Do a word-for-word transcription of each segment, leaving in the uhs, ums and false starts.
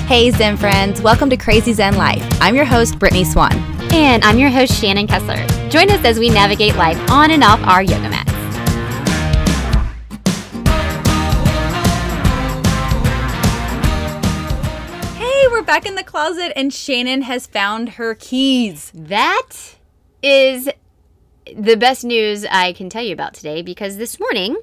Hey Zen friends, welcome to Crazy Zen Life. I'm your host, Brittany Swan. And I'm your host, Shannon Kessler. Join us as we navigate life on and off our yoga mats. Hey, we're back in the closet and Shannon has found her keys. That is the best news I can tell you about today, because this morning,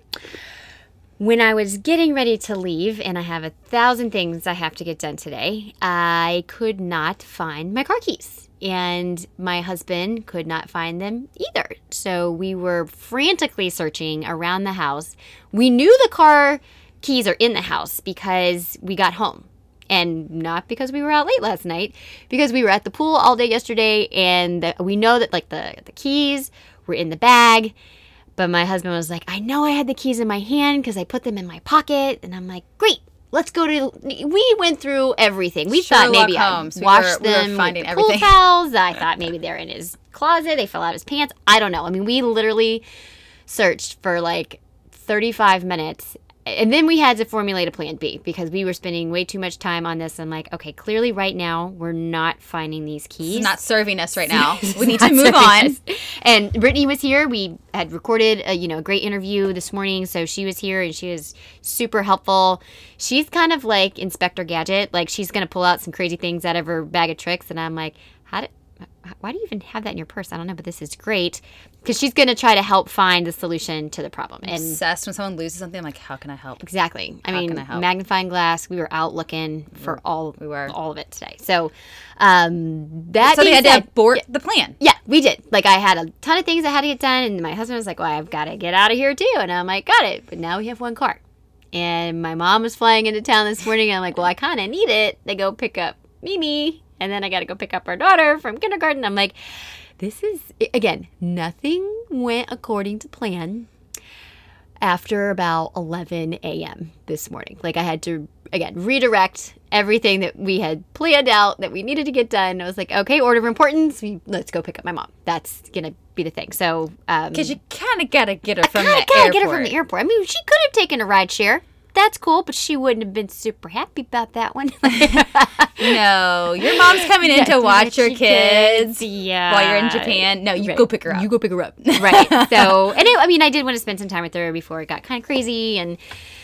when I was getting ready to leave, and I have a thousand things I have to get done today, I could not find my car keys. And my husband could not find them either. So we were frantically searching around the house. We knew the car keys are in the house because we got home. And not because we were out late last night, because we were at the pool all day yesterday, and the, we know that like the, the keys were in the bag. But my husband was like, I know I had the keys in my hand because I put them in my pocket. And I'm like, great, let's go to, we went through everything. We Sherlock thought maybe Holmes. I We washed were- we were them finding with the everything. pool towels. I thought maybe they're in his closet. They fell out of his pants. I don't know. I mean, we literally searched for like thirty-five minutes. And then we had to formulate a plan B because we were spending way too much time on this. I'm like, okay, clearly right now we're not finding these keys. It's not serving us right now. It's We need not to move serving on. us. And Brittany was here. We had recorded a, you know, a great interview this morning. So she was here and she was super helpful. She's kind of like Inspector Gadget. Like she's going to pull out some crazy things out of her bag of tricks. And I'm like, how did, why do you even have that in your purse? I don't know, but this is great. Because she's going to try to help find the solution to the problem. And Obsessed when someone loses something. I'm like, how can I help? exactly. I How mean, can I help? magnifying glass. We were out looking for all we were. all of it today. So um, that So they being had to said, abort the plan. yeah, we did. Like I had a ton of things I had to get done, and my husband was like, "Well, I've got to get out of here too." And I'm like, "Got it." But now we have one car, and my mom was flying into town this morning. And I'm like, "Well, I kind of need it to go pick up Mimi, and then I got to go pick up our daughter from kindergarten." I'm like, "This is again, nothing went according to plan." After about eleven a.m. this morning. Like I had to, again, redirect everything that we had planned out that we needed to get done. I was like, okay, order of importance, we, let's go pick up my mom. That's going to be the thing. So, um, Because you kind of got to get her I from kinda the gotta airport. get her from the airport. I mean, she could have taken a ride share. That's cool, but she wouldn't have been super happy about that one. No, your mom's coming in Yes, to watch your she kids could. Yeah. while you're in Japan. No, you Right. go pick her up. You go pick her up. Right. So, and it, I mean, I did want to spend some time with her before it got kind of crazy. And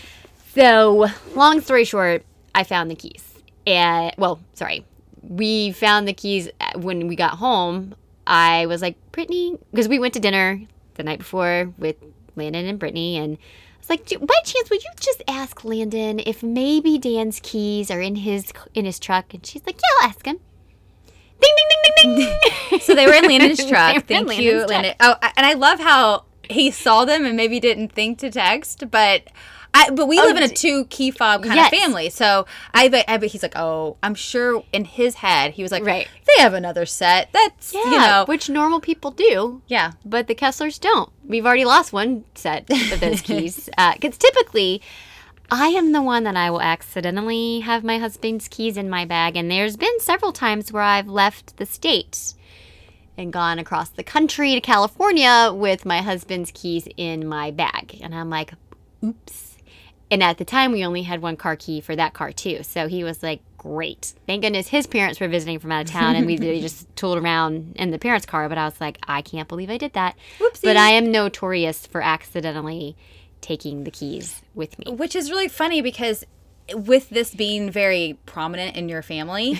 so, long story short, I found the keys. And, well, sorry. We found the keys when we got home. I was like, Brittany, because we went to dinner the night before with Landon and Brittany, and I was like, "Do- by chance, would you just ask Landon if maybe Dan's keys are in his in his truck?" And she's like, "Yeah, I'll ask him." Ding, ding, ding, ding, ding. So they were in Landon's They were truck. in Thank Landon's you, truck. Landon. Oh, and I love how he saw them and maybe didn't think to text, but I but we Oh, live in a d- two key fob kind Yes. of family. So I bet I bet he's like, oh, I'm sure in his head he was like, Right. they have another set. That's Yeah, you know, which normal people do, yeah. but the Kesslers don't. We've already lost one set of those keys. Because typically, I am the one that I will accidentally have my husband's keys in my bag. And there's been several times where I've left the state and gone across the country to California with my husband's keys in my bag. And I'm like, oops. And at the time, we only had one car key for that car, too. So he was like, great. Thank goodness his parents were visiting from out of town, and we they just tooled around in the parents' car. But I was like, I can't believe I did that. Whoopsie. But I am notorious for accidentally taking the keys with me. Which is really funny because with this being very prominent in your family,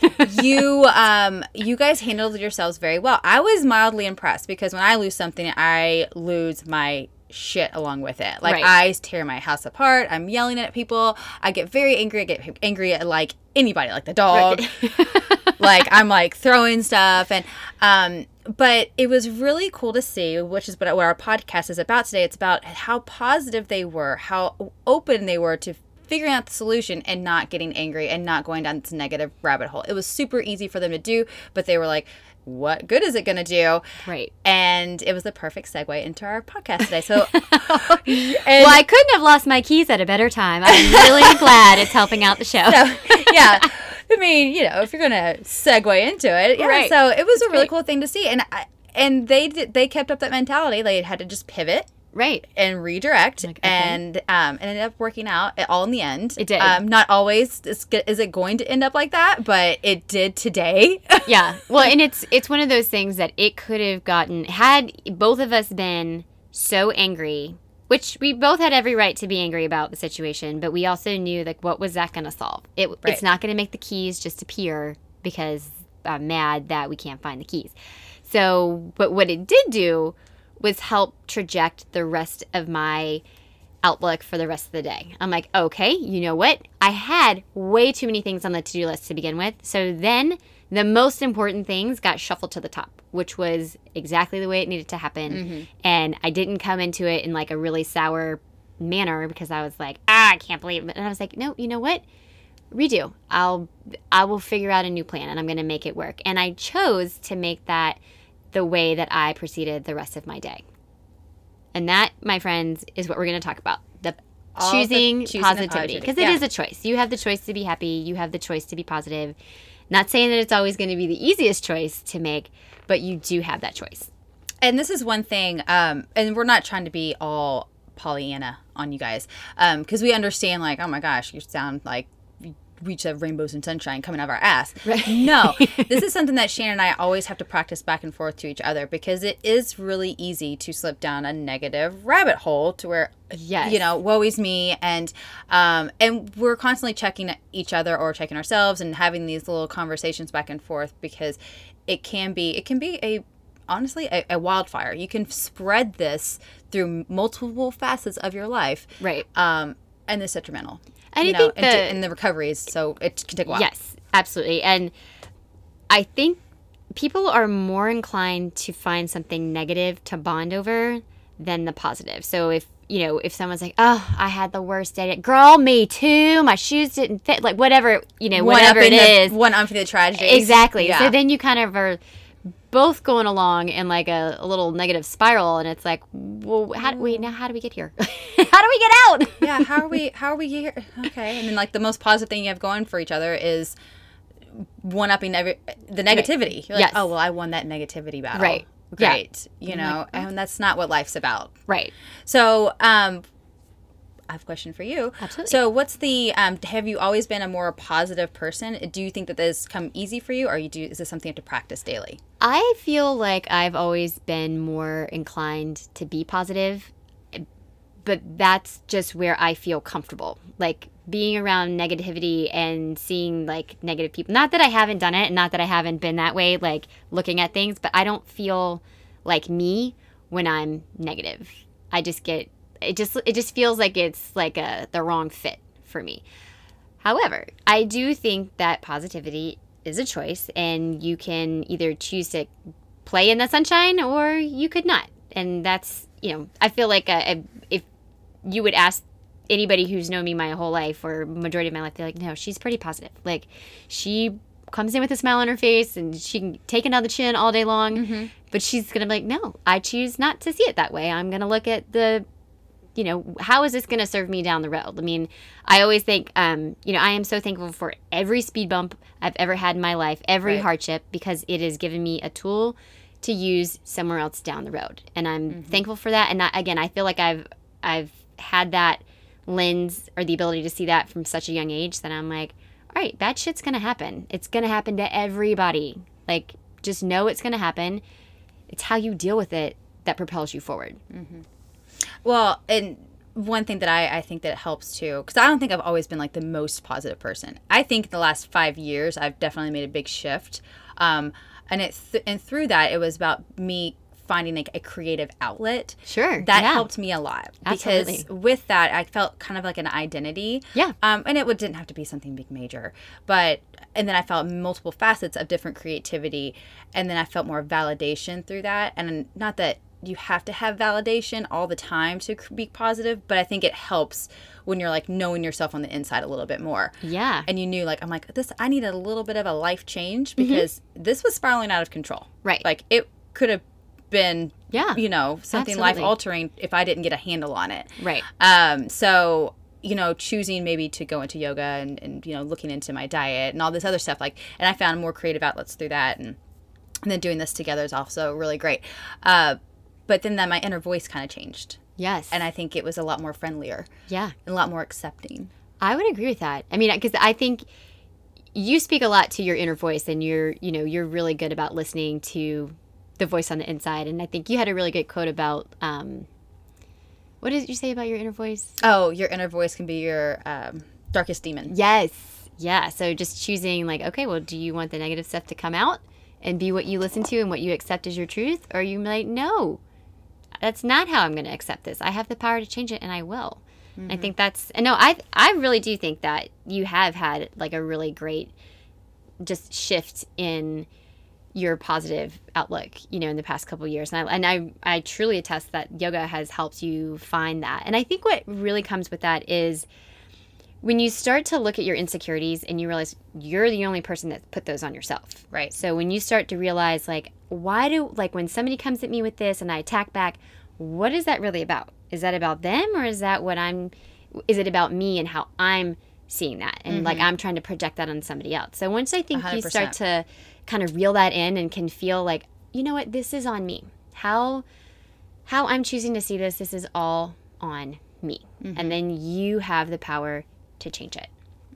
you um you guys handled yourselves very well. I was mildly impressed because when I lose something, I lose my shit along with it. Like Right. I tear my house apart. I'm yelling at people. I get very angry. I get angry at like anybody, like the dog. Like I'm like throwing stuff and um but it was really cool to see, which is what our podcast is about today. It's about how positive they were, how open they were to figuring out the solution and not getting angry and not going down this negative rabbit hole. It was super easy for them to do, but they were like, what good is it going to do? Right. And it was the perfect segue into our podcast today. So, Well, I couldn't have lost my keys at a better time. I'm really glad it's helping out the show. So, yeah. I mean, you know, if you're going to segue into it. Yeah. Right. So it was That's a really great. cool thing to see. And I, and they did, they kept up that mentality. They had to just pivot Right. and redirect, Like, okay. and um, it ended up working out all in the end. It did. Um, not always is, is it going to end up like that, but it did today. Yeah. Well, and it's it's one of those things that it could have gotten, had both of us been so angry, which we both had every right to be angry about the situation, but we also knew, like, what was that going to solve? It, Right. It's not going to make the keys just appear because I'm mad that we can't find the keys. So, but what it did do was help traject the rest of my outlook for the rest of the day. I'm like, okay, you know what? I had way too many things on the to-do list to begin with. So then the most important things got shuffled to the top, which was exactly the way it needed to happen. Mm-hmm. And I didn't come into it in like a really sour manner because I was like, ah, I can't believe it. And I was like, no, you know what? Redo. I'll, I will figure out a new plan and I'm going to make it work. And I chose to make that the way that I proceeded the rest of my day. And that, my friends, is what we're going to talk about. The All choosing, the choosing positivity. Because it yeah. is a choice. You have the choice to be happy. You have the choice to be positive. Not saying that it's always going to be the easiest choice to make, but you do have that choice. And this is one thing, um, and we're not trying to be all Pollyanna on you guys, because um, we understand, like, oh my gosh, you sound like we just have rainbows and sunshine coming out of our ass. Right. No, this is something that Shannon and I always have to practice back and forth to each other, because it is really easy to slip down a negative rabbit hole to where, Yes. you know, woe is me. And, um, and we're constantly checking each other or checking ourselves and having these little conversations back and forth, because it can be, it can be a, honestly, a, a wildfire. You can spread this through multiple facets of your life. Right. Um, and it's detrimental. And you I know, think and, the, to, and the recovery is, so it can take a while. Yes, absolutely. And I think people are more inclined to find something negative to bond over than the positive. So if, you know, if someone's like, oh, I had the worst day. Girl, me too. My shoes didn't fit. Like, whatever, you know, One whatever up it in is. The, one up for the tragedy. Exactly. Yeah. So then you kind of are both going along in like a, a little negative spiral, and it's like, well, how do we now? How do we get here? How do we get out? Yeah, how are we? How are we here? Okay, and then like the most positive thing you have going for each other is one upping every the negativity. Right. You're like, yes. oh well, I won that negativity battle. Right. Great. Yeah. You know, like, and that's not what life's about. Right. So, um. I have a question for you. Absolutely. So what's the, um, have you always been a more positive person? Do you think that this come easy for you, or you do, is this something you have to practice daily? I feel like I've always been more inclined to be positive, but that's just where I feel comfortable. Like being around negativity and seeing like negative people. Not that I haven't done it, and not that I haven't been that way, like looking at things, but I don't feel like me when I'm negative. I just get It just it just feels like it's like a the wrong fit for me. However, I do think that positivity is a choice, and you can either choose to play in the sunshine or you could not. And that's, you know, I feel like a, a, if you would ask anybody who's known me my whole life or majority of my life, they're like, no, she's pretty positive. Like, she comes in with a smile on her face and she can take it on the chin all day long, mm-hmm. but she's going to be like, no, I choose not to see it that way. I'm going to look at the, you know, how is this going to serve me down the road? I mean, I always think, um, you know, I am so thankful for every speed bump I've ever had in my life, every right. hardship, because it has given me a tool to use somewhere else down the road. And I'm mm-hmm. thankful for that. And that, again, I feel like I've, I've had that lens or the ability to see that from such a young age that I'm like, all right, bad shit's going to happen. It's going to happen to everybody. Like, just know it's going to happen. It's how you deal with it that propels you forward. Mm-hmm. Well, and one thing that I, I think that helps too, because I don't think I've always been like the most positive person. I think the last five years I've definitely made a big shift, um, and it th- and through that it was about me finding like a creative outlet. Sure, that yeah. helped me a lot. Absolutely. Because with that I felt kind of like an identity. Yeah, um, and it would, didn't have to be something big major, but and then I felt multiple facets of different creativity, and then I felt more validation through that, and not that you have to have validation all the time to be positive, but I think it helps when you're like knowing yourself on the inside a little bit more. Yeah. And you knew like, I'm like, this, I need a little bit of a life change because mm-hmm. this was spiraling out of control. Right. Like it could have been, yeah, you know, something absolutely. life altering if I didn't get a handle on it. Right. Um, so, you know, choosing maybe to go into yoga and, and, you know, looking into my diet and all this other stuff, like, and I found more creative outlets through that. And, and then doing this together is also really great. Uh, But then that my inner voice kind of changed. Yes. And I think it was a lot more friendlier. Yeah. And a lot more accepting. I would agree with that. I mean, because I think you speak a lot to your inner voice, and you're, you know, you're really good about listening to the voice on the inside. And I think you had a really good quote about, um, what did you say about your inner voice? Oh, your inner voice can be your um, darkest demon. Yes. Yeah. So just choosing like, okay, well, do you want the negative stuff to come out and be what you listen to and what you accept as your truth? Or are you like, no, that's not how I'm going to accept this. I have the power to change it, and I will. Mm-hmm. I think that's, and no, I, I really do think that you have had like a really great just shift in your positive outlook, you know, in the past couple of years. And I, and I, I truly attest that yoga has helped you find that. And I think what really comes with that is when you start to look at your insecurities and you realize you're the only person that put those on yourself. Right. So when you start to realize like, why do, like when somebody comes at me with this and I attack back, what is that really about? Is that about them, or is that what I'm, is it about me and how I'm seeing that? And mm-hmm. like I'm trying to project that on somebody else. So once I think one hundred percent you start to kind of reel that in and can feel like, you know what, this is on me. How, how I'm choosing to see this, this is all on me. Mm-hmm. And then you have the power to change it.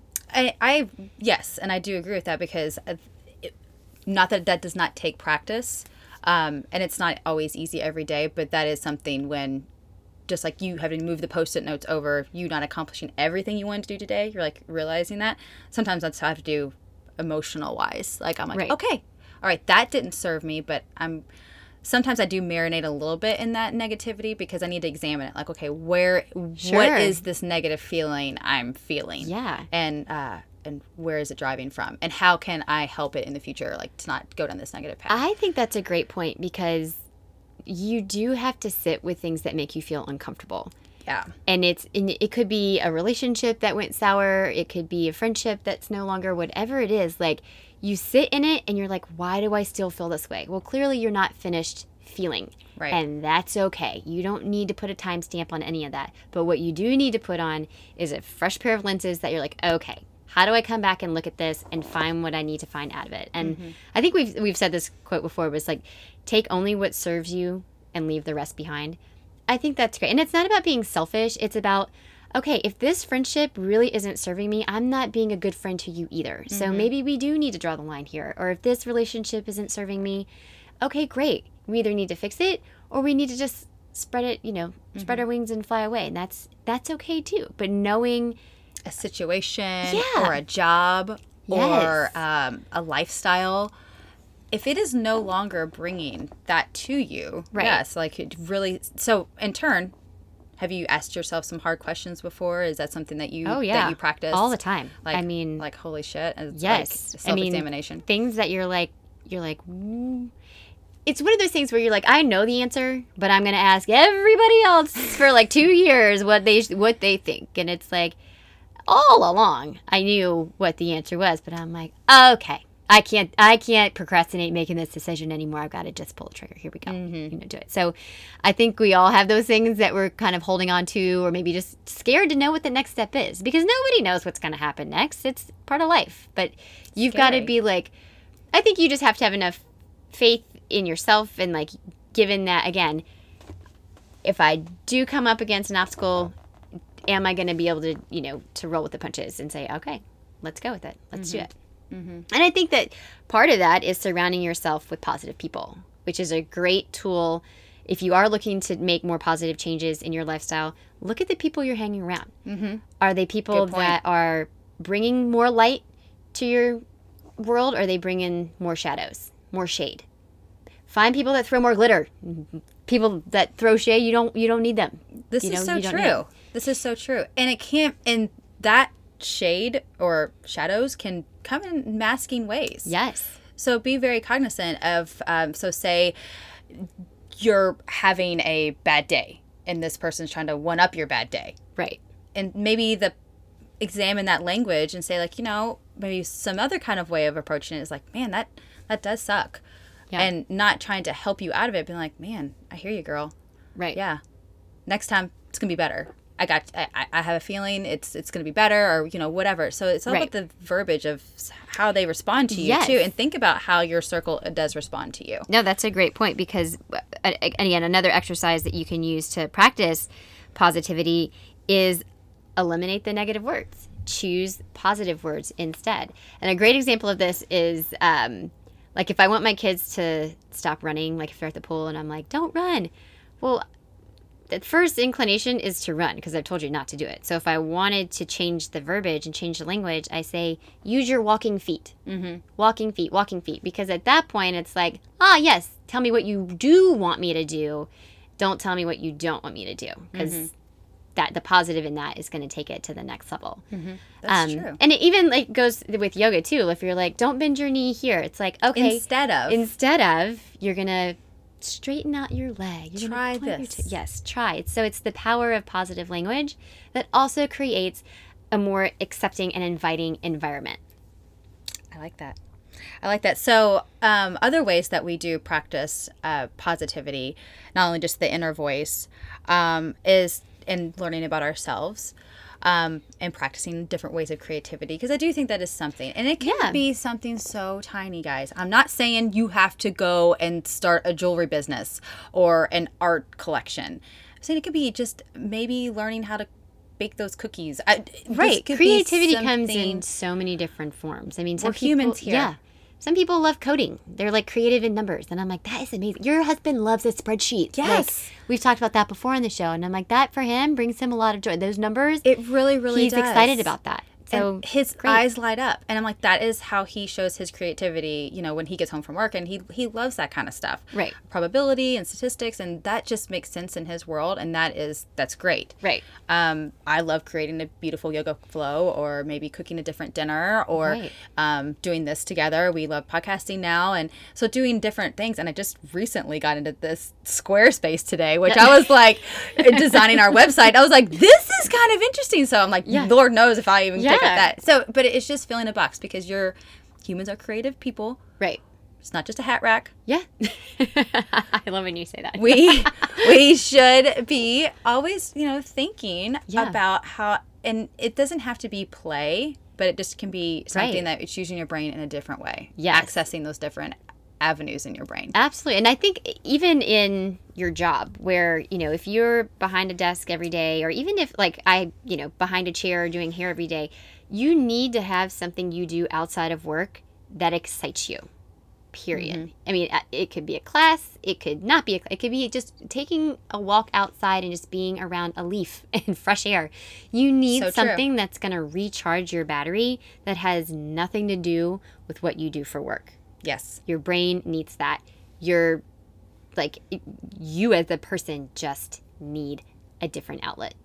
I, I, yes, and I do agree with that, because it, not that that does not take practice, um, and it's not always easy every day, but that is something when, just like you having to move the post-it notes over, you not accomplishing everything you wanted to do today, you're like realizing that. Sometimes that's how I have to do emotional-wise. Like I'm like, right. okay, all right, that didn't serve me, but I'm, sometimes I do marinate a little bit in that negativity because I need to examine it. Like, okay, where, sure. what is this negative feeling I'm feeling? Yeah. And, uh, and where is it driving from? And how can I help it in the future, like to not go down this negative path? I think that's a great point, because you do have to sit with things that make you feel uncomfortable. Yeah. And it's, and it could be a relationship that went sour. It could be a friendship that's no longer, whatever it is. Like, you sit in it and you're like, why do I still feel this way? Well, clearly you're not finished feeling. Right. And that's okay. You don't need to put a timestamp on any of that. But what you do need to put on is a fresh pair of lenses that you're like, okay, how do I come back and look at this and find what I need to find out of it? And mm-hmm. I think we've we've said this quote before, but it's like, take only what serves you and leave the rest behind. I think that's great. And it's not about being selfish. It's about, okay, if this friendship really isn't serving me, I'm not being a good friend to you either. Mm-hmm. So maybe we do need to draw the line here. Or if this relationship isn't serving me, okay, great. We either need to fix it or we need to just spread it, you know, mm-hmm. spread our wings and fly away. And that's that's okay too. But knowing a situation yeah. or a job yes. or um, a lifestyle, if it is no longer bringing that to you, right. yes, like it really, so in turn, have you asked yourself some hard questions before? Is that something that you, oh, yeah. that you practice? All the time. Like, I mean, like, holy shit. It's yes. Like self-examination. I mean, things that you're like, you're like, mm. It's one of those things where you're like, I know the answer, but I'm going to ask everybody else for like two years what they, what they think. And it's like, all along, I knew what the answer was, but I'm like, okay, I can't, I can't procrastinate making this decision anymore. I've got to just pull the trigger. Here we go. Mm-hmm. You know, do it. So, I think we all have those things that we're kind of holding on to, or maybe just scared to know what the next step is, because nobody knows what's going to happen next. It's part of life, but you've got to be like, I think you just have to have enough faith in yourself, and like, given that again, if I do come up against an obstacle, am I going to be able to, you know, to roll with the punches and say, okay, let's go with it. Let's mm-hmm. do it. Mm-hmm. And I think that part of that is surrounding yourself with positive people, which is a great tool. If you are looking to make more positive changes in your lifestyle, look at the people you're hanging around. Mm-hmm. Are they people that are bringing more light to your world, or are they bringing more shadows, more shade? Find people that throw more glitter. People that throw shade, you don't you don't need them. This you is know, so true. This is so true. And it can't, and that shade or shadows can come in masking ways. Yes. So be very cognizant of, um, so say you're having a bad day and this person's trying to one up your bad day. Right. And maybe the, examine that language and say like, you know, maybe some other kind of way of approaching it is like, man, that, that does suck. Yeah. And not trying to help you out of it, being like, man, I hear you, girl. Right. Yeah. Next time it's going to be better. I got, I, I have a feeling it's it's going to be better, or, you know, whatever. So it's all Right. about the verbiage of how they respond to you, Yes. too. And think about how your circle does respond to you. No, that's a great point because, uh, again, another exercise that you can use to practice positivity is eliminate the negative words. Choose positive words instead. And a great example of this is, um, like, if I want my kids to stop running, like if they're at the pool and I'm like, don't run. Well, the first inclination is to run because I've told you not to do it. So if I wanted to change the verbiage and change the language, I say, use your walking feet. Mm-hmm. Walking feet, walking feet. Because at that point, it's like, ah, yes, tell me what you do want me to do. Don't tell me what you don't want me to do. Because Mm-hmm. that the positive in that is going to take it to the next level. Mm-hmm. That's Um, true. And it even like goes with yoga too. If you're like, don't bend your knee here. It's like, okay. Instead of. Instead of, you're going to straighten out your leg. You're gonna Try point your this. t- yes, try it. So it's the power of positive language that also creates a more accepting and inviting environment. I like that. I like that. So, um, other ways that we do practice uh, positivity, not only just the inner voice, um, is in learning about ourselves um, and practicing different ways of creativity. Because I do think that is something. And it can Yeah. be something so tiny, guys. I'm not saying you have to go and start a jewelry business or an art collection. I'm saying it could be just maybe learning how to bake those cookies. I, this Right. could be Creativity comes something- in so many different forms. I mean, some We're people, humans here. Yeah. Some people love coding. They're like creative in numbers. And I'm like, that is amazing. Your husband loves a spreadsheet. Yes. Like, we've talked about that before on the show. And I'm like, that for him brings him a lot of joy. Those numbers, It really, really he's does. excited about that. So And his great. eyes light up, and I'm like, that is how he shows his creativity. You know, when he gets home from work, and he he loves that kind of stuff, Right. Probability and statistics, and that just makes sense in his world, and that is that's great. Right. Um, I love creating a beautiful yoga flow, or maybe cooking a different dinner, or Right. um, doing this together. We love podcasting now, and so doing different things. And I just recently got into this Squarespace today, which I was like designing our website. I was like, this is kind of interesting. So I'm like, Yeah. Lord knows if I even pick up Yeah. that. So, but it's just filling a box because you're humans are creative people. Right. It's not just a hat rack. Yeah. I love when you say that. We we should be always, you know, thinking Yeah. about how, and it doesn't have to be play, but it just can be something Right. that it's using your brain in a different way. Yes. Accessing those different avenues in your brain. Absolutely. And I think even in your job where, you know, if you're behind a desk every day, or even if like I, you know, behind a chair doing hair every day, you need to have something you do outside of work that excites you. Period. Mm-hmm. I mean, uh, it could be a class. It could not be. A, it could be just taking a walk outside and just being around a leaf and fresh air. You need So true. something that's going to recharge your battery that has nothing to do with what you do for work. Yes. Your brain needs that. Your, like, you as a person just need a different outlet.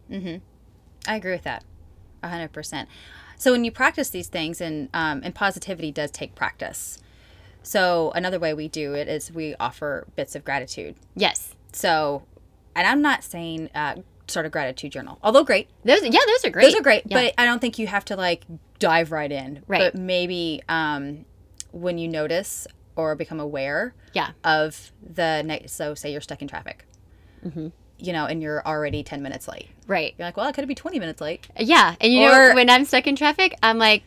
I agree with that, a hundred percent. So when you practice these things, and um, and positivity does take practice. So another way we do it is we offer bits of gratitude. Yes. So, and I'm not saying uh, start a gratitude journal, although great. Those, yeah, those are great. Those are great, Yeah. but I don't think you have to like dive right in. Right. But maybe um, when you notice or become aware Yeah. of the next, so say you're stuck in traffic, Mm-hmm. you know, and you're already ten minutes late. Right. You're like, well, I could be twenty minutes late. Yeah. And you Or- know, when I'm stuck in traffic, I'm like,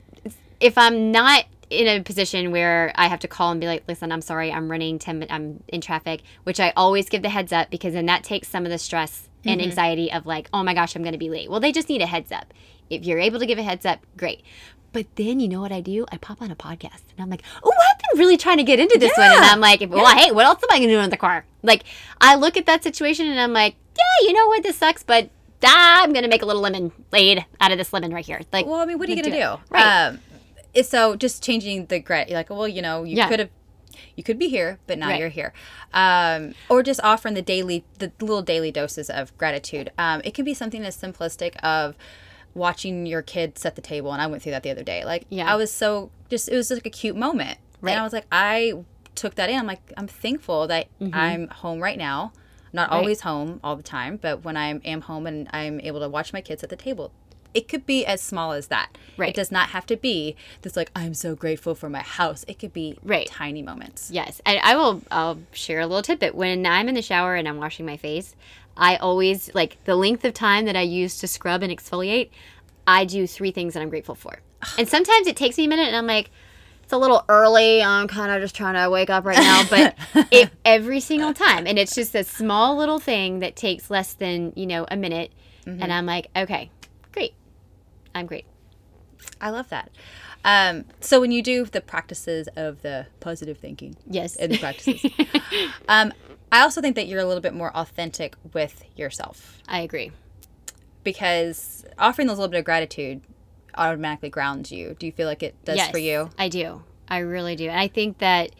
if I'm not in a position where I have to call and be like, listen, I'm sorry, I'm running ten minutes, I'm in traffic, which I always give the heads up because then that takes some of the stress and Mm-hmm. anxiety of like, oh my gosh, I'm going to be late. Well, they just need a heads up. If you're able to give a heads up, great. But then you know what I do? I pop on a podcast and I'm like, oh, I've been really trying to get into this one. And Yeah. I'm like, well, hey, what else am I going to do in the car? Like, I look at that situation and I'm like, yeah, you know what? This sucks, but I'm going to make a little lemonade out of this lemon right here. Like, Well, I mean, what are you let's going to do? it. Right. Um, it's so just changing the grat. You're like, well, you know, you Yeah. could have, you could be here, but now Right. you're here. Um, or just offering the daily, the little daily doses of gratitude. Um, it can be something as simplistic of watching your kid set the table. And I went through that the other day. Like, Yeah. I was so just, it was like a cute moment. Right. And I was like, I took that in. I'm like, I'm thankful that I'm home right now. Not Right. always home all the time, but when I am home and I'm able to watch my kids at the table, it could be as small as that. Right. It does not have to be this like, I'm so grateful for my house. It could be right. tiny moments. Yes. And I will, I'll share a little tidbit. When I'm in the shower and I'm washing my face, I always, like the length of time that I use to scrub and exfoliate, I do three things that I'm grateful for. And sometimes it takes me a minute and I'm like, it's a little early. I'm kind of just trying to wake up right now. But it, every single time. And it's just a small little thing that takes less than, you know, a minute. Mm-hmm. And I'm like, okay, great. I'm great. I love that. Um, so when you do the practices of the positive thinking. Yes. And the practices. um, I also think that you're a little bit more authentic with yourself. I agree. Because offering those little bit of gratitude automatically grounds you. Do you feel like it does yes, for you? I do. I really do. And I think that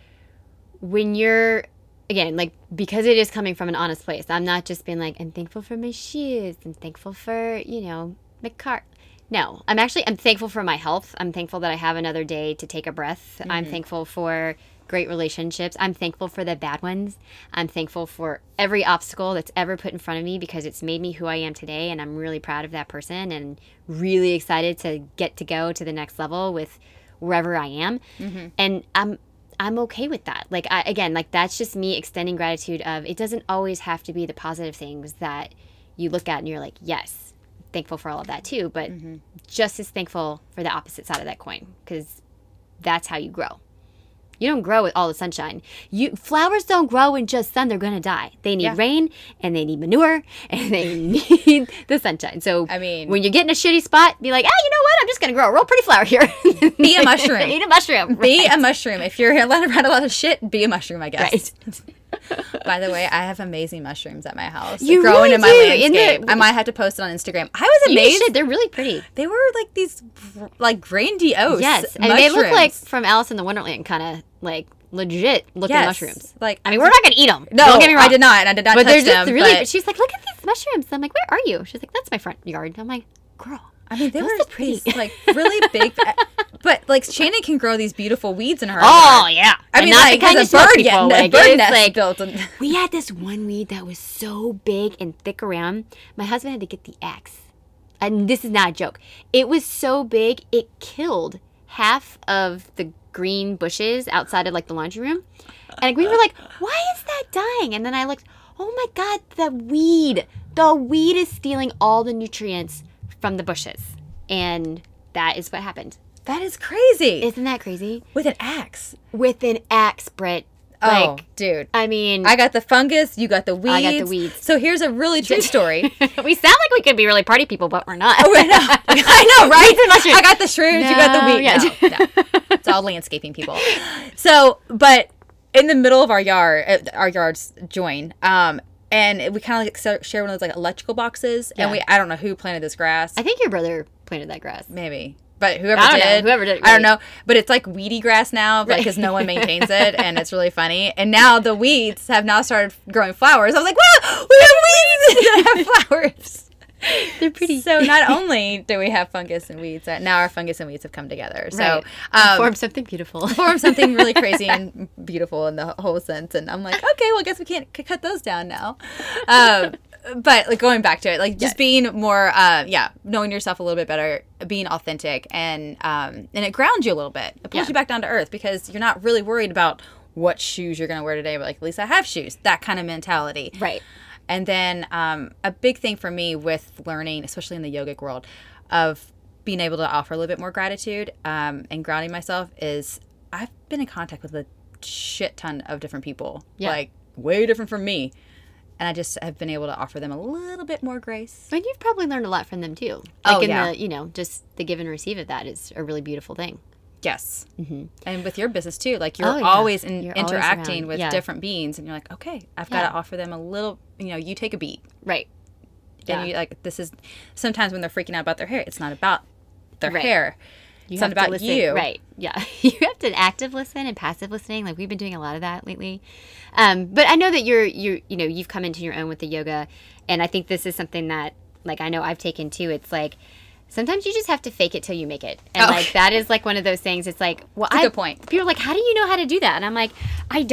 when you're, again, like, because it is coming from an honest place, I'm not just being like, I'm thankful for my shoes. I'm thankful for, you know, my car. No, I'm actually, I'm thankful for my health. I'm thankful that I have another day to take a breath. Mm-hmm. I'm thankful for great relationships. I'm thankful for the bad ones. I'm thankful for every obstacle that's ever put in front of me because it's made me who I am today. And I'm really proud of that person and really excited to get to go to the next level with wherever I am. Mm-hmm. And I'm, I'm okay with that. Like, I, again, like that's just me extending gratitude of, it doesn't always have to be the positive things that you look at and you're like, yes, thankful for all of that too. But mm-hmm. just as thankful for the opposite side of that coin because that's how you grow. You don't grow with all the sunshine. You flowers don't grow in just sun. They're going to die. They need yeah. rain, and they need manure, and they need the sunshine. So I mean, when you get in a shitty spot, be like, ah, you know what? I'm just going to grow a real pretty flower here. Be a mushroom. Eat a mushroom. Be right. a mushroom. If you're around a lot of shit, be a mushroom, I guess. Right. By the way, I have amazing mushrooms at my house. You growing really in my do. landscape. In the... I might have to post it on Instagram. I was amazed. You should. They're really pretty. They were like these, like grandiose. Yes, and mushrooms. they look like from Alice in the Wonderland, kind of like legit looking yes. mushrooms. Like, I mean, we're not gonna eat them. No, don't get me wrong. I did not, and I did not. But touch they're just them, really. but... She's like, look at these mushrooms. I'm like, where are you? She's like, that's my front yard. I'm like, girl. I mean, they those were are pretty. These, like really big, but like Shannon can grow these beautiful weeds in her. Oh yard. yeah, I and mean, not like the kind a of bird bird, people yeah, like, a bird nest like, built. In... We had this one weed that was so big and thick around. My husband had to get the axe, and this is not a joke. It was so big it killed half of the green bushes outside of like the laundry room, and we were like, "Why is that dying?" And then I looked. Oh my God, the weed! The weed is stealing all the nutrients from the bushes. And that is what happened. That is crazy. Isn't that crazy? With an axe. With an axe, Britt. Like, oh, dude. I mean. I got the fungus, you got the weeds. I got the weeds. So here's a really true story. We sound like we could be really party people, but we're not. Oh, I know. I know, right? Weeds and mushrooms. I got the shrooms, no, you got the weeds. Yeah. No, no. It's all landscaping people. So, but in the middle of our yard, our yards join, um, and we kind of like share one of those like electrical boxes. Yeah. And we, I don't know who planted this grass. I think your brother planted that grass. Maybe. But whoever I don't did. Know. Whoever did. Right. I don't know. But it's like weedy grass now, like, because no one maintains it. And it's really funny. And now the weeds have now started growing flowers. I was like, wow, we have weeds that have flowers. They're pretty. So not only do we have fungus and weeds, now our fungus and weeds have come together. So right. um, form something beautiful. Form something really crazy and beautiful in the whole sense. And I'm like, okay, well, I guess we can't c- cut those down now. Um, but like going back to it, like just yes. being more, uh, yeah, knowing yourself a little bit better, being authentic, and um, and it grounds you a little bit. It pulls yeah. you back down to earth because you're not really worried about what shoes you're going to wear today. But like, at least I have shoes. That kind of mentality. Right. And then um, a big thing for me with learning, especially in the yogic world, of being able to offer a little bit more gratitude um, and grounding myself is I've been in contact with a shit ton of different people, yeah. like way different from me. And I just have been able to offer them a little bit more grace. And you've probably learned a lot from them too. Like oh, in yeah. the, you know, just the give and receive of that is a really beautiful thing. Yes. Mm-hmm. And with your business too, like you're oh, yeah. always in, you're interacting always with yeah. different beings, and you're like, okay, I've yeah. got to offer them a little, you know, you take a beat. Right. And yeah. you like, this is, sometimes when they're freaking out about their hair, it's not about their right. hair. You it's have not about to listen. you. Right. Yeah. You have to active listen and passive listening. Like we've been doing a lot of that lately. Um, but I know that you're, you're, you know, you've come into your own with the yoga. And I think this is something that, like, I know I've taken too. It's like, sometimes you just have to fake it till you make it. And, oh. like, that is, like, one of those things. It's like, well, That's a I... good point. People are like, how do you know how to do that? And I'm like, I don't.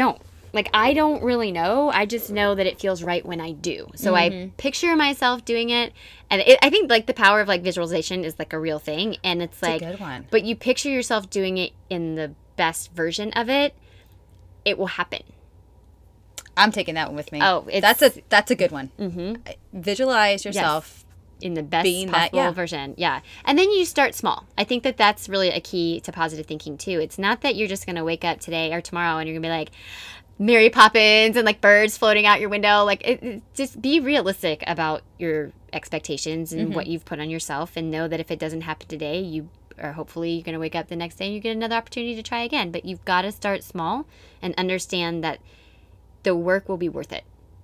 like, I don't really know. I just know that it feels right when I do. So mm-hmm. I picture myself doing it. And it, I think, like, the power of, like, visualization is, like, a real thing. And it's, it's like, a good one. But you picture yourself doing it in the best version of it, it will happen. I'm taking that one with me. Oh, it's, that's a that's a good one. Mm-hmm. Visualize yourself yes. in the best being possible that, yeah. version. Yeah. And then you start small. I think that that's really a key to positive thinking, too. It's not that you're just going to wake up today or tomorrow and you're going to be like, Mary Poppins and, like, birds floating out your window. Like, it, it, just be realistic about your expectations and mm-hmm. what you've put on yourself, and know that if it doesn't happen today, you are hopefully you're going to wake up the next day and you get another opportunity to try again. But you've got to start small and understand that the work will be worth it.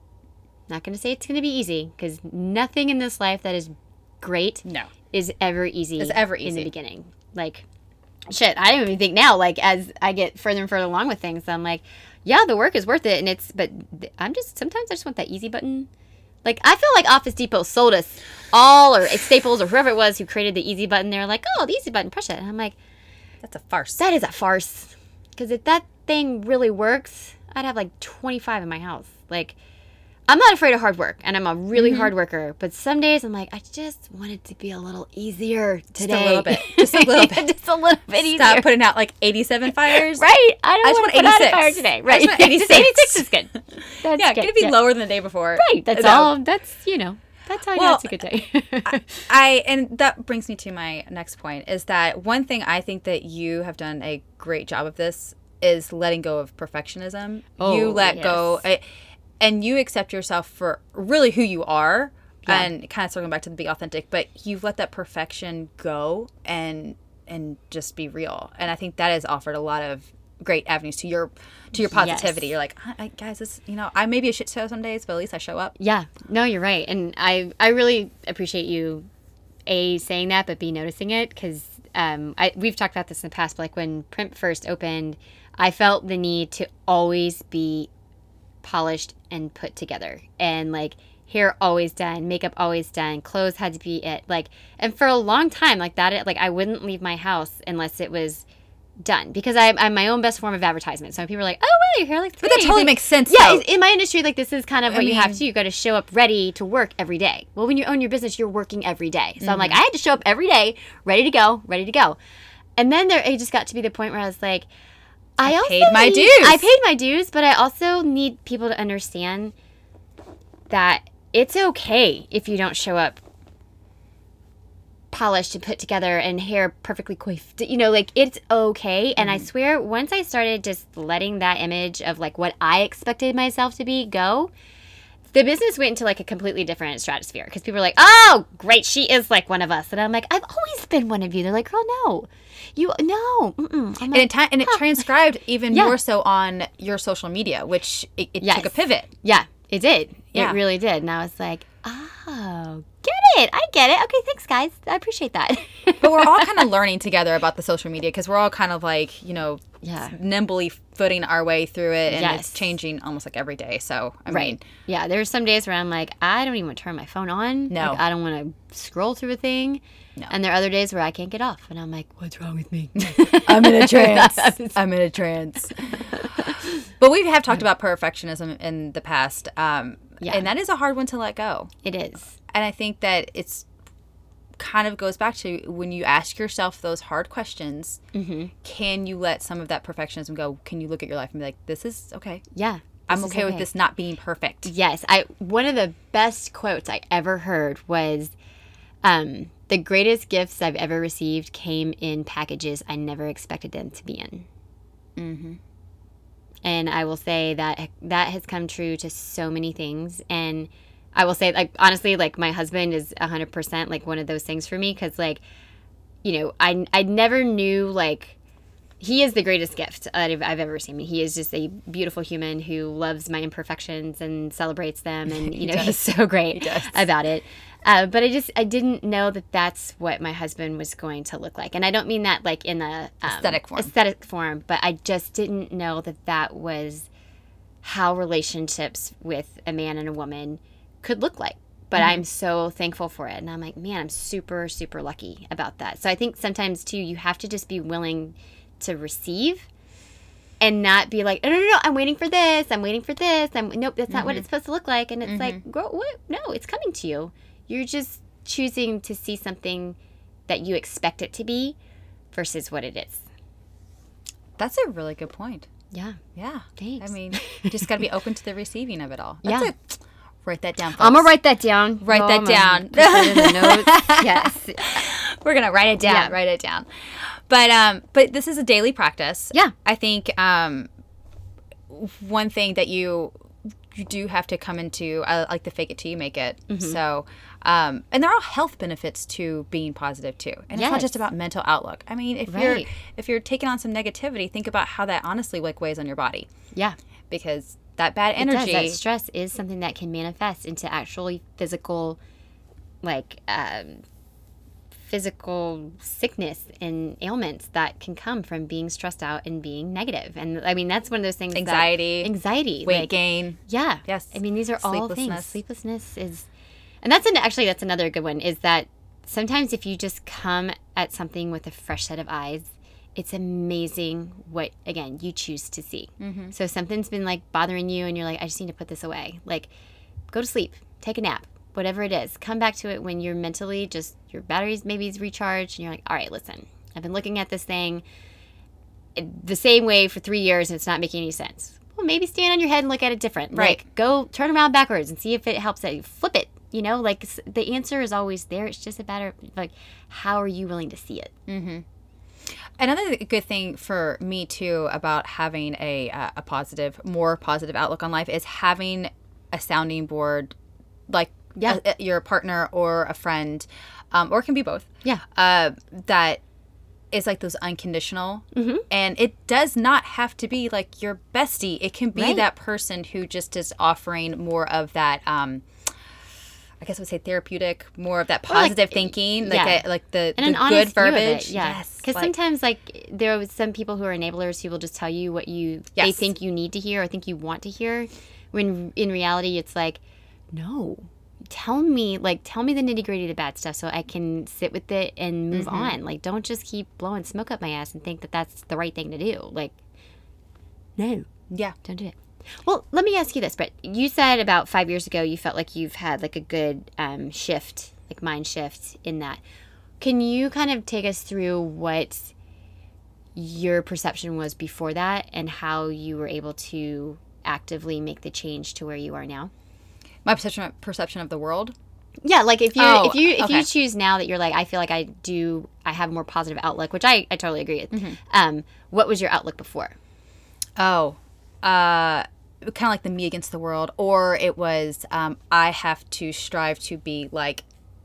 Not going to say it's going to be easy, because nothing in this life that is great no. is ever easy. It's ever easy in the beginning. Like, shit, I don't even think now, like, as I get further and further along with things, I'm like, yeah, the work is worth it, and it's, but I'm just, sometimes I just want that easy button. Like, I feel like Office Depot sold us all, or Staples, or whoever it was who created the easy button. They're like, oh, the easy button, push it. And I'm like, that's a farce. That is a farce. Because if that thing really works, I'd have like twenty-five in my house. Like, I'm not afraid of hard work, and I'm a really mm-hmm. hard worker. But some days I'm like, I just want it to be a little easier today. Just a little bit. Just a little bit. Just a little bit easier. Stop putting out like eighty-seven fires. Right. I don't I want to put out a fire today. Right. I just want eighty-six. eighty-six is good. That's yeah, good. can it be yeah. lower than the day before? Right. That's no. all. That's, you know, that's how I well, know it's a good day. I, I and that brings me to my next point, is that one thing I think that you have done a great job of this is letting go of perfectionism. Oh, you let yes. go, and you accept yourself for really who you are, yeah. and kind of circling back to the be authentic, but you've let that perfection go and and just be real. And I think that has offered a lot of great avenues to your to your positivity. Yes. You're like, I, I, guys, this, you know, I may be a shit show some days, but at least I show up. Yeah. No, you're right. And I, I really appreciate you, A, saying that, but B, noticing it, because um, I we've talked about this in the past, but like when Print first opened, I felt the need to always be polished and put together, and like hair always done, makeup always done, clothes had to be it, like, and for a long time like that, it, like I wouldn't leave my house unless it was done, because I, I'm my own best form of advertisement. So people are like, oh wow, your hair looks great. But that totally like, makes sense. Yeah, though. In my industry, like this is kind of what I you mean, have to do. You got to show up ready to work every day. Well, when you own your business, you're working every day. So mm-hmm. I'm like, I had to show up every day, ready to go, ready to go. And then there, it just got to be the point where I was like, I, I also paid my need, dues. I paid my dues, but I also need people to understand that it's okay if you don't show up polished and put together and hair perfectly coiffed. You know, like, it's okay. And mm-hmm. I swear, once I started just letting that image of like what I expected myself to be go, the business went into like a completely different stratosphere, because people are like, oh, great, she is like one of us. And I'm like, I've always been one of you. They're like, girl, no. You, no. Mm-mm. I'm and, like, it ta- and it huh. transcribed even yeah. more so on your social media, which it, it yes. took a pivot. Yeah, it did. Yeah. It really did. And I was like, oh, get it. I get it. Okay, thanks, guys. I appreciate that. But we're all kind of learning together about the social media, because we're all kind of like, you know, yeah. nimbly footing our way through it, and yes. it's changing almost like every day. So, I right. mean. Yeah, there's some days where I'm like, I don't even want to turn my phone on. No. Like, I don't want to scroll through a thing. No. And there are other days where I can't get off. And I'm like, what's wrong with me? I'm in a trance. I'm in a trance. But we have talked about perfectionism in the past. Um, yeah. And that is a hard one to let go. It is. And I think that it's kind of goes back to when you ask yourself those hard questions, mm-hmm. can you let some of that perfectionism go? Can you look at your life and be like, this is okay. Yeah. I'm okay, okay with this not being perfect. Yes. I one of the best quotes I ever heard was, um, the greatest gifts I've ever received came in packages I never expected them to be in. Mm-hmm. And I will say that that has come true to so many things. And I will say, like, honestly, like, my husband is one hundred percent, like, one of those things for me. Because, like, you know, I, I never knew, like, he is the greatest gift that I've, I've ever seen. He is just a beautiful human who loves my imperfections and celebrates them. And, you know, he he's so great he about it. Uh, but I just, I didn't know that that's what my husband was going to look like. And I don't mean that, like, in a um, aesthetic form. Aesthetic form. But I just didn't know that that was how relationships with a man and a woman could look like. But mm-hmm. I'm so thankful for it. And I'm like, man, I'm super, super lucky about that. So I think sometimes, too, you have to just be willing to receive and not be like, no, no, no, I'm waiting for this. I'm waiting for this. I'm nope, that's not Mm-hmm. what it's supposed to look like. And it's Mm-hmm. like, girl, what? No, it's coming to you. You're just choosing to see something that you expect it to be versus what it is. That's a really good point. Yeah. Yeah. Thanks. I mean, you just got to be open to the receiving of it all. That's Yeah. it. Write that down, folks. I'm going to write that down. Write Oh, that I'm down. gonna put that in the notes. Yes. We're going to write it down. Yeah. Write it down. But um, but this is a daily practice. Yeah. I think um, one thing that you you do have to come into, I like the fake it till you make it. Mm-hmm. So, um, and there are health benefits to being positive too. And it's not Yes. just about mental outlook. I mean, if you're Right. if you're taking on some negativity, think about how that honestly like weighs on your body, Yeah. because that bad It does. energy. That stress is something that can manifest into actually physical, like, um, physical sickness and ailments that can come from being stressed out and being negative. And I mean, that's one of those things. Anxiety, that, anxiety, weight like, gain. yeah. Yes. I mean, these are all things. Sleeplessness. Sleeplessness is, and that's an, actually that's another good one. Is that sometimes if you just come at something with a fresh set of eyes, it's amazing what, again, you choose to see. Mm-hmm. So if something's been like bothering you and you're like, I just need to put this away. Like, go to sleep, take a nap, whatever it is. Come back to it when you're mentally just, your batteries maybe is recharged and you're like, all right, listen, I've been looking at this thing the same way for three years and it's not making any sense. Well, maybe stand on your head and look at it different. Right. Like, go turn around backwards and see if it helps it. Flip it. You know, like s- the answer is always there. It's just a matter of like, how are you willing to see it? Mm-hmm. Another good thing for me too about having a uh, a positive, more positive outlook on life is having a sounding board, like Yeah. a- a- your partner or a friend, um, or it can be both. Yeah. Uh, that is like those unconditional, Mm-hmm. and it does not have to be like your bestie. It can be Right. that person who just is offering more of that. Um, I guess I would say therapeutic, more of that Or, like, positive thinking, like yeah. a, like the, And the an good honest view of it, verbiage. yeah. Yes, Because like- sometimes, like, there are some people who are enablers who will just tell you what you they Yes. think you need to hear or think you want to hear. When in reality, it's like, no, tell me, like, tell me the nitty gritty of the bad stuff so I can sit with it and move Mm-hmm. on. Like, don't just keep blowing smoke up my ass and think that that's the right thing to do. Like, no, yeah. don't do it. Well, let me ask you this, Britt. You said about five years ago you felt like you've had like a good um, shift, like mind shift in that. Can you kind of take us through what your perception was before that and how you were able to actively make the change to where you are now? My perception perception of the world. Yeah, like if you Oh, if you if okay. you choose now that you're like, I feel like I do, I have a more positive outlook, which I, I totally agree with. Um, what was your outlook before? Oh, uh, kind of like the me against the world, or it was um, I have to strive to be like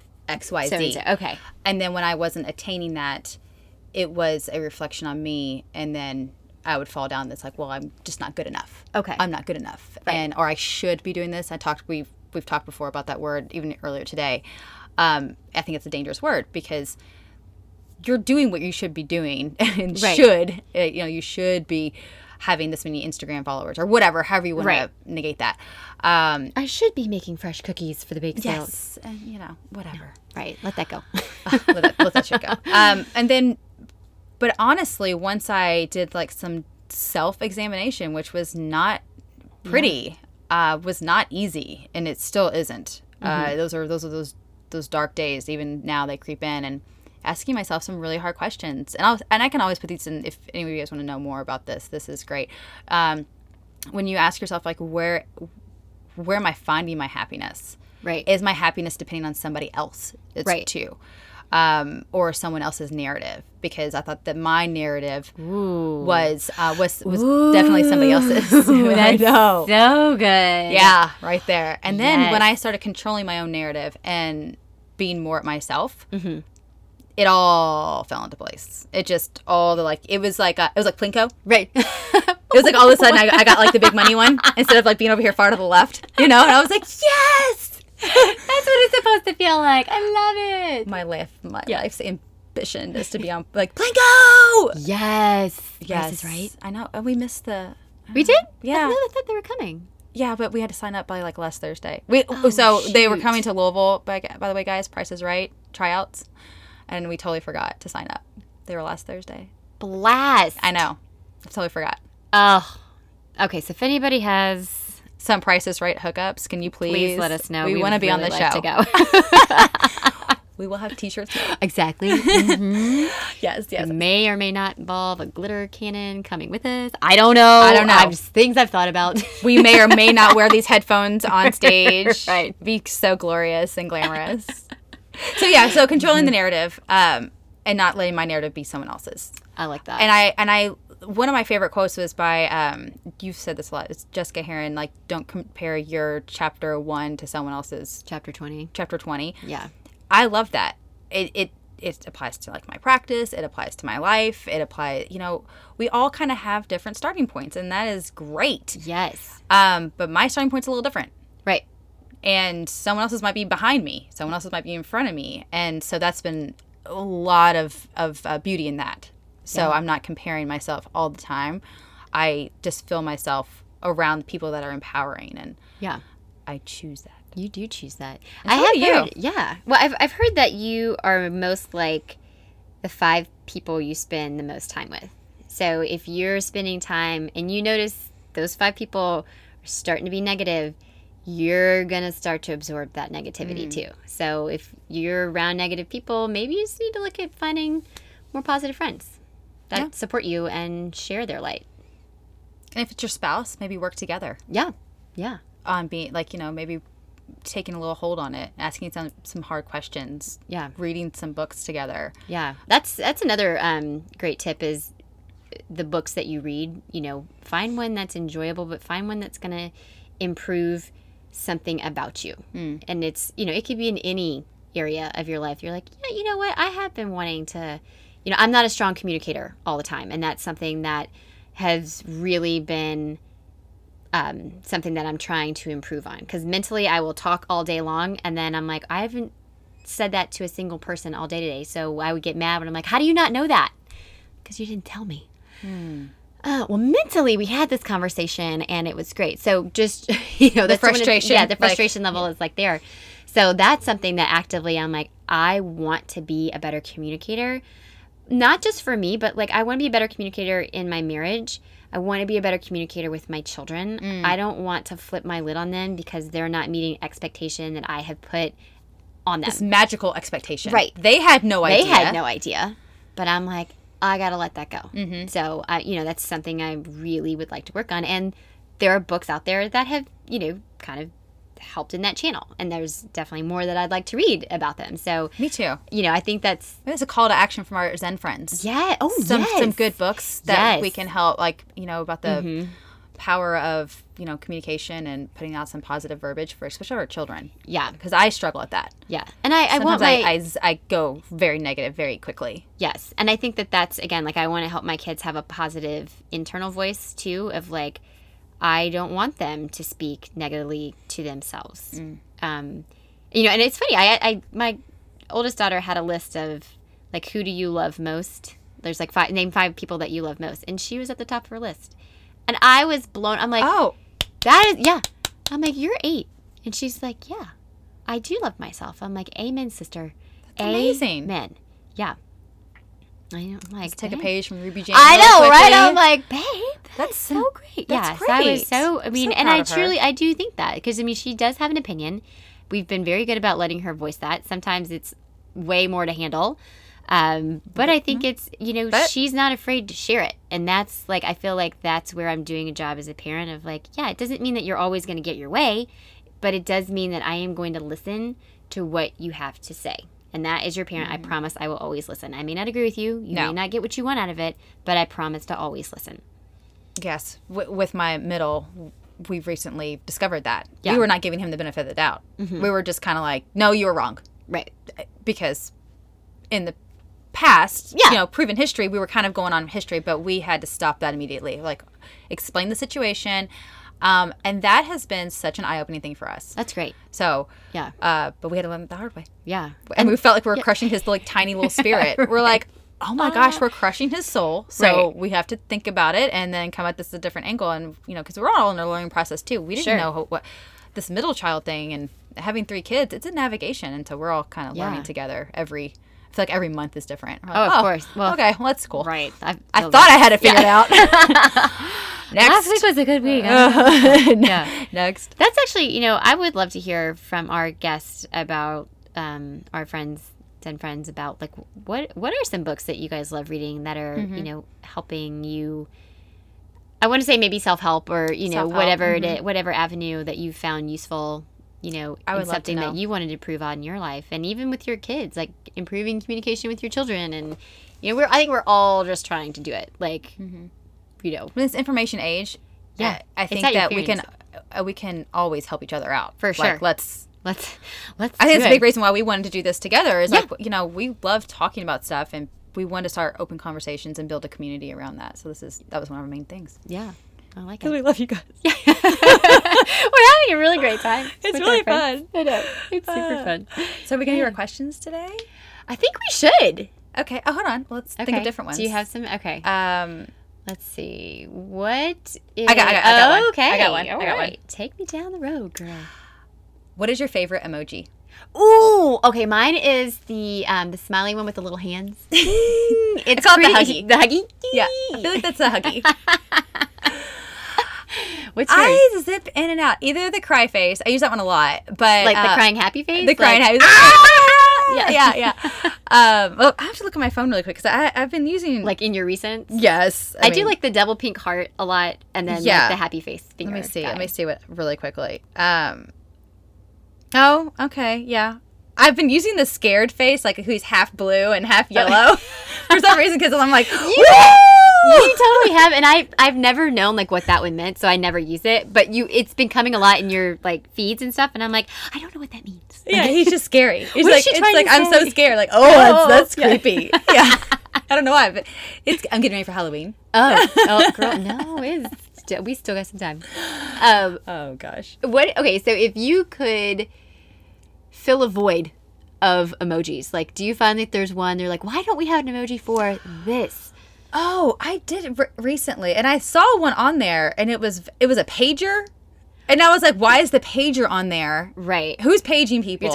X, Y, So, Z. so- okay. And then when I wasn't attaining that, it was a reflection on me, and then I would fall down. That's like, well, I'm just not good enough. Okay. I'm not good enough, Right. and or I should be doing this. I talked. We've we've talked before about that word even earlier today. Um, I think it's a dangerous word because you're doing what you should be doing, and Right. should uh, you know you should be having this many Instagram followers or whatever, however you want Right. to negate that. Um, I should be making fresh cookies for the bake sale. yes, and you know whatever. Right. Let that go. let, that, let that shit go. Um, and then, but honestly, once I did like some self-examination, which was not pretty, uh, was not easy, and it still isn't. Uh, those are those are those those dark days. Even now, they creep in, and asking myself some really hard questions. And I was, and I can always put these in if any of you guys want to know more about this. This is great. Um, when you ask yourself like, where where am I finding my happiness? Right. Is my happiness depending on somebody else? It's Right. too. Um, or someone else's narrative, because I thought that my narrative Ooh. was uh, was was definitely somebody else's. I That's know. so good. Yeah, right there. And then Yes. when I started controlling my own narrative and being more at myself, Mhm. it all fell into place. It just all the like it was like uh it was like Plinko. Right. It was like all of a sudden I, I got like the big money one instead of like being over here far to the left, you know. And I was like, yes, That's what it's supposed to feel like. I love it. my life, my Yeah. life's ambition is to be on like Plinko. Yes. Yes, Price is right. I know. And we missed the. We did? Yeah. I thought they were coming. Yeah, but we had to sign up by like last Thursday. We Oh, so they were shoot. coming to Louisville. By by the way, guys, Price is Right tryouts, and we totally forgot to sign up. They were last Thursday. Blast. I know. I totally forgot. Oh, okay. So if anybody has some Price is Right hookups, can you please, please let us know. We, we want to be really on the like show. To go. We will have T-shirts. Exactly. Mm-hmm. Yes, yes. It may or may not involve a glitter cannon coming with us. I don't know. I don't know. I'm just, things I've thought about. We may or may not wear these headphones on stage. Right. Be so glorious and glamorous. So yeah, so controlling the narrative, um, and not letting my narrative be someone else's. I like that. And I and I one of my favorite quotes was by um, you've said this a lot. It's Jessica Heron. Like, don't compare your chapter one to someone else's chapter twenty. Chapter twenty. Yeah. I love that. It it it applies to like my practice. It applies to my life. It applies. You know, we all kind of have different starting points, and that is great. Yes. Um, but my starting point's a little different. Right. And someone else's might be behind me. Someone else's might be in front of me, and so that's been a lot of of uh, beauty in that. So yeah. I'm not comparing myself all the time. I just feel myself around people that are empowering, and yeah, I choose that. You do choose that. And I so have do you. heard, yeah. Well, I've I've heard that you are most like the five people you spend the most time with. So if you're spending time and you notice those five people are starting to be negative, you're gonna start to absorb that negativity mm. too. So if you're around negative people, maybe you just need to look at finding more positive friends that yeah. support you and share their light. And if it's your spouse, maybe work together. Yeah, yeah. On being like, you know, maybe taking a little hold on it, asking some some hard questions. Yeah. Reading some books together. Yeah. That's that's another um, great tip is the books that you read, you know, find one that's enjoyable, but find one that's going to improve something about you. Mm. And it's, you know, it could be in any area of your life. You're like, yeah, you know what? I have been wanting to, you know, I'm not a strong communicator all the time. And that's something that has really been um, something that I'm trying to improve on. Because mentally I will talk all day long. And then I'm like, I haven't said that to a single person all day today. So I would get mad when I'm like, how do you not know that? Because you didn't tell me. Hmm. Uh, well, mentally, we had this conversation, and it was great. So just, you know, the frustration. Yeah, the frustration like, level yeah. is like there. So that's something that actively I'm like, I want to be a better communicator. Not just for me, but like I want to be a better communicator in my marriage. I want to be a better communicator with my children. Mm. I don't want to flip my lid on them because they're not meeting expectation that I have put on them. This magical expectation. Right. They had no idea. They had no idea. But I'm like, I got to let that go. Mm-hmm. So, uh, you know, that's something I really would like to work on. And there are books out there that have, you know, kind of helped in that channel. And there's definitely more that I'd like to read about them. So, me too. You know, I think that's... There's a call to action from our Zen friends. Yeah. Oh, some, yes. Some good books that yes. we can help, like, you know, about the mm-hmm. power of, you know, communication and putting out some positive verbiage for especially our children. Yeah. Because I struggle at that. Yeah. And I, I Sometimes want my... I, I, I go very negative very quickly. Yes. And I think that that's, again, like I want to help my kids have a positive internal voice, too, of like, I don't want them to speak negatively to themselves. Mm. Um, you know, and it's funny. I, I, my oldest daughter had a list of like, who do you love most? There's like five, name five people that you love most. And she was at the top of her list. And I was blown. I'm like, oh, that is, yeah. I'm like, you're eight. And she's like, yeah, I do love myself. I'm like, amen, sister. That's amazing. Amen. Yeah. I know, I'm like, Let's take babe. a page from Ruby Jane. I know, right? I'm like, babe, that's, that's so great. That's yeah, great. So I was so, I mean, so and I her. truly, I do think that. Because, I mean, she does have an opinion. We've been very good about letting her voice that. Sometimes it's way more to handle. Um, but I think mm-hmm. it's, you know, but, she's not afraid to share it. And that's, like, I feel like that's where I'm doing a job as a parent of, like, yeah, it doesn't mean that you're always going to get your way. But it does mean that I am going to listen to what you have to say. And that is your parent. Mm-hmm. I promise I will always listen. I may not agree with you. You no. may not get what you want out of it. But I promise to always listen. Yes. W- with my middle, we've recently discovered that. Yeah. We were not giving him the benefit of the doubt. Mm-hmm. We were just kind of like, no, you were wrong. Right. Because in the past, yeah. you know, proven history, we were kind of going on history, but we had to stop that immediately. Like, explain the situation. Um, and that has been such an eye-opening thing for us. That's great. So, yeah. Uh, but we had to learn it the hard way. Yeah. And, and we felt like we were yeah. crushing his like tiny little spirit. right. We're like, oh my uh, gosh, we're crushing his soul. So right. we have to think about it and then come at this a different angle. And, you know, because we're all in a learning process too. We didn't sure. know how, what this middle child thing and having three kids, it's a navigation. And so we're all kind of yeah. learning together every I feel like every month is different. Like, oh, of oh, course. Well, okay, well, that's cool. Right. I, I thought I had it figured yeah. out. Next. Last week was a good week. yeah. Next. That's actually, you know, I would love to hear from our guests about um, our friends and friends about like what what are some books that you guys love reading that are mm-hmm. you know helping you. I want to say maybe self-help or you know self-help. whatever mm-hmm. it, whatever avenue that you found useful. You know, I would in something love to know. that you wanted to improve on in your life, and even with your kids, like improving communication with your children, and you know, we're I think we're all just trying to do it, like mm-hmm. you know, in this information age. Yeah, I think that we can uh, we can always help each other out for sure. Like, let's let's let's. I think it's it. a big reason why we wanted to do this together. Is yeah. like you know we love talking about stuff, and we wanted to start open conversations and build a community around that. So this is that was one of our main things. Yeah. I like it. Because we love you guys. We're having a really great time. It's really fun. I know. It's super uh, fun. So are we going to do our questions today? I think we should. Okay. Oh, hold on. Let's okay. think of different ones. Do you have some? Okay. Um, Let's see. What is... I got, I got, I got oh, one. Okay. I got one. All I got right. one. Take me down the road, girl. What is your favorite emoji? Ooh, okay. Mine is the um, the smiley one with the little hands. It's I call it the huggy. The huggy? Yeah. I feel like that's a huggy. What's yours? I zip in and out. Either the cry face. I use that one a lot, but like uh, the crying happy face. The crying like, happy. Ah! Yeah, yeah, yeah. um, well, I have to look at my phone really quick because I I've been using like in your recents. Yes, I, I mean, do like the double pink heart a lot, and then yeah. like the happy face finger. Let me see. Guy. Let me see what really quickly. Um. Oh, okay, yeah. I've been using the scared face, like who's half blue and half yellow, for some reason, because I'm like, you, you totally have, and I I've never known like what that one meant, so I never use it. But you, it's been coming a lot in your like feeds and stuff, and I'm like, I don't know what that means. Yeah, he's just scary. He's what like, is she it's like I'm say? so scared. Like, oh, oh that's, that's yeah. creepy. Yeah, I don't know why, but it's. I'm getting ready for Halloween. Oh, oh, girl, no, it's still, we still got some time. Um, oh gosh. What? Okay, so if you could fill a void of emojis, like, do you find that there's one they're like, why don't we have an emoji for this? Oh, I did re- recently, and I saw one on there, and it was it was a pager, and I was like, why is the pager on there? Right. Who's paging people?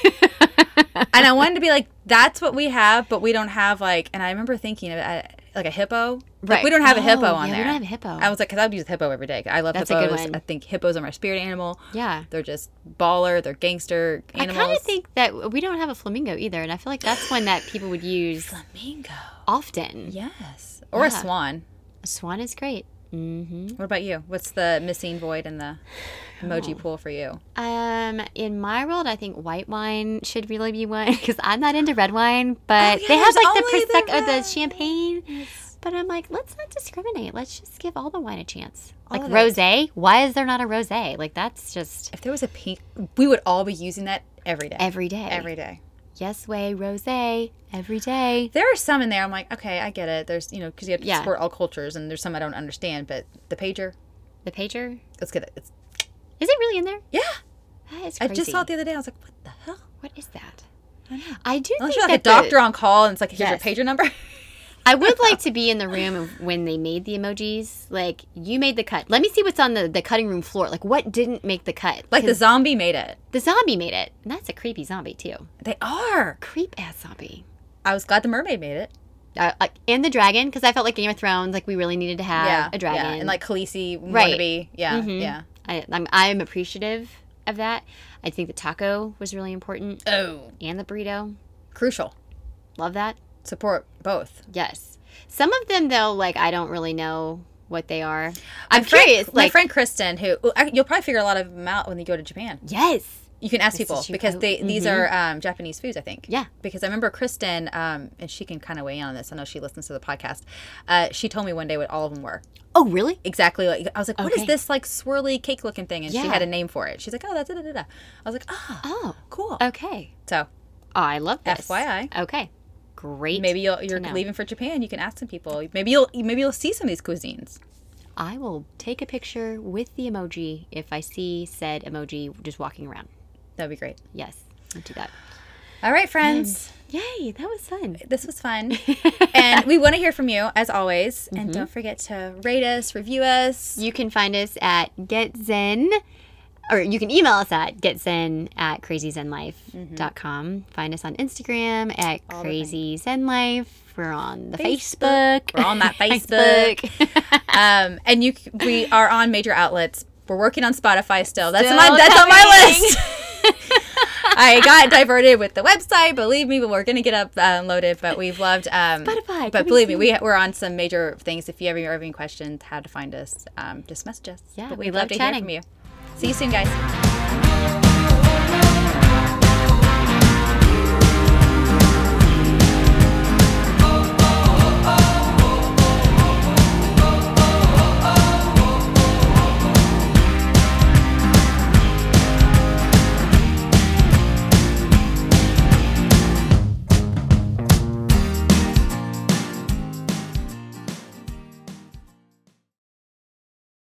And I wanted to be like, that's what we have, but we don't have like. And I remember thinking of it, like a hippo. Like, right. We don't have oh, a hippo on yeah, there. We don't have a hippo. I was like, because I would use a hippo every day. I love that's hippos. A good one. I think hippos are my spirit animal. Yeah. They're just baller. They're gangster animals. I kind of think that we don't have a flamingo either, and I feel like that's one that people would use flamingo often. Yes. Or yeah. a swan. A swan is great. Mm-hmm. What about you? What's the missing void in the emoji oh. pool for you? Um, in my world, I think white wine should really be one because I'm not into red wine, but oh, yeah, they have like the prosecco or the champagne. Yes. But I'm like, let's not discriminate. Let's just give all the wine a chance. All like rosé. Why is there not a rosé? Like that's just. If there was a pink, we would all be using that every day. Every day. Every day. Yes way rosé every day. There are some in there. I'm like, okay, I get it. There's, you know, because you have to yeah. support all cultures, and there's some I don't understand. But the pager, the pager, let's get it. It's, is it really in there? Yeah, that is crazy. I just saw it the other day. I was like, what the hell? What is that? I know. I do Unless think you're like that a doctor the, on call, and it's like, here's yes. your pager number. I would like to be in the room of when they made the emojis. Like, you made the cut. Let me see what's on the, the cutting room floor. Like, what didn't make the cut? Like, the zombie made it. The zombie made it. And that's a creepy zombie, too. They are. Creep-ass zombie. I was glad the mermaid made it. Uh, uh, and the dragon, because I felt like Game of Thrones, like, we really needed to have yeah, a dragon. Yeah, and, like, Khaleesi right. wannabe. Yeah, mm-hmm. yeah. I, I'm, I'm appreciative of that. I think the taco was really important. Oh. And the burrito. Crucial. Love that. Support both. Yes. Some of them, though, like, I don't really know what they are. I'm my friend, curious. My like, friend Kristen, who you'll probably figure a lot of them out when you go to Japan. Yes. You can ask this people because they mm-hmm. these are um, Japanese foods, I think. Yeah. Because I remember Kristen, um, and she can kind of weigh in on this. I know she listens to the podcast. Uh, she told me one day what all of them were. Oh, really? Exactly. Like I was like, what okay. is this like swirly cake looking thing? And yeah. she had a name for it. She's like, oh, that's da da da. I was like, oh, oh, cool. Okay. So, oh, I love this. F Y I. Okay. Great. Maybe you'll, you're leaving for Japan. You can ask some people. Maybe you'll maybe you'll see some of these cuisines. I will take a picture with the emoji if I see said emoji just walking around. That'd be great. Yes, I'll do that. All right, friends. And yay, that was fun. This was fun. And we want to hear from you, as always. Mm-hmm. And don't forget to rate us, review us. You can find us at Get Zen or you can email us at getzen at crazy zen life dot com. Mm-hmm. Find us on Instagram at All crazy zen life. We're on the Facebook. Facebook. We're on that Facebook. um, and you, we are on major outlets. We're working on Spotify still. That's, still my, that's on my list. I got diverted with the website. Believe me, but we're going to get uploaded. But we've loved um, Spotify. But believe me, we, we're on some major things. If you ever have any questions, how to find us, um, just message us. Yeah, but we we'd love love to chatting. hear from you. See you soon, guys.